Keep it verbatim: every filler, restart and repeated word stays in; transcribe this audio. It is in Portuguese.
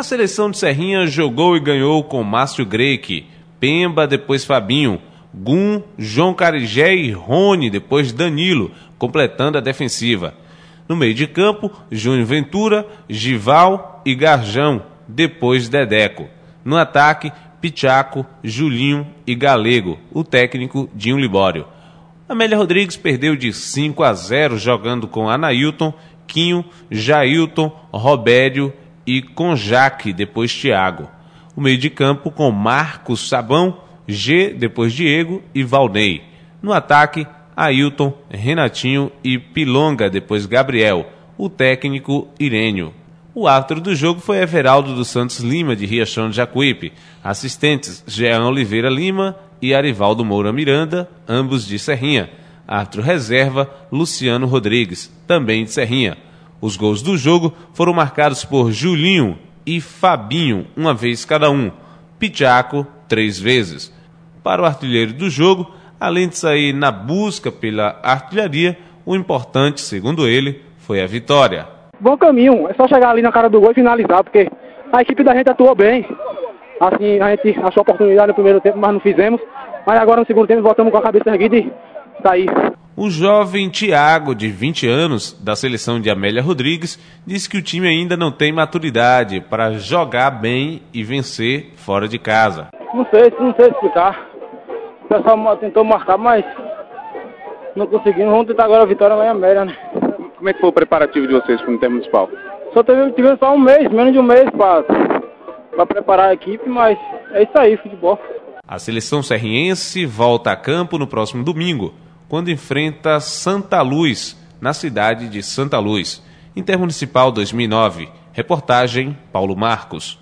A seleção de Serrinha jogou e ganhou com Márcio Greque, Pemba, depois Fabinho, Gum, João Carigé e Rony, depois Danilo, completando a defensiva. No meio de campo, Júnior Ventura, Gival e Garjão, depois Dedeco. No ataque, Pichaco, Julinho e Galego, o técnico Dinho Libório. Amélia Rodrigues perdeu de cinco a zero jogando com Anailton, Quinho, Jailton, Robério e Conjaque, depois Thiago. O meio de campo com Marcos Sabão, G, depois Diego e Valnei. No ataque, Ailton, Renatinho e Pilonga, depois Gabriel, o técnico Irênio. O árbitro do jogo foi Everaldo dos Santos Lima, de Riachão de Jacuípe. Assistentes, Jean Oliveira Lima e Arivaldo Moura Miranda, ambos de Serrinha. Árbitro reserva, Luciano Rodrigues, também de Serrinha. Os gols do jogo foram marcados por Julinho e Fabinho, uma vez cada um. Pichaco, três vezes. Para o artilheiro do jogo, além de sair na busca pela artilharia, o importante, segundo ele, foi a vitória. Bom caminho, é só chegar ali na cara do gol e finalizar, porque a equipe da gente atuou bem. Assim, a gente achou oportunidade no primeiro tempo, mas não fizemos. Mas agora no segundo tempo voltamos com a cabeça erguida e sair. O jovem Thiago, de vinte anos, da seleção de Amélia Rodrigues, disse que o time ainda não tem maturidade para jogar bem e vencer fora de casa. Não sei, não sei explicar. O pessoal tentou marcar, mas não conseguimos. Vamos tentar agora a vitória lá em Amélia, né? Como é que foi o preparativo de vocês para o Intermunicipal? Só teve, tivemos só um mês, menos de um mês para preparar a equipe, mas é isso aí, futebol. A seleção serriense volta a campo no próximo domingo, quando enfrenta Santa Luz, na cidade de Santa Luz. Intermunicipal dois mil e nove. Reportagem Paulo Marcos.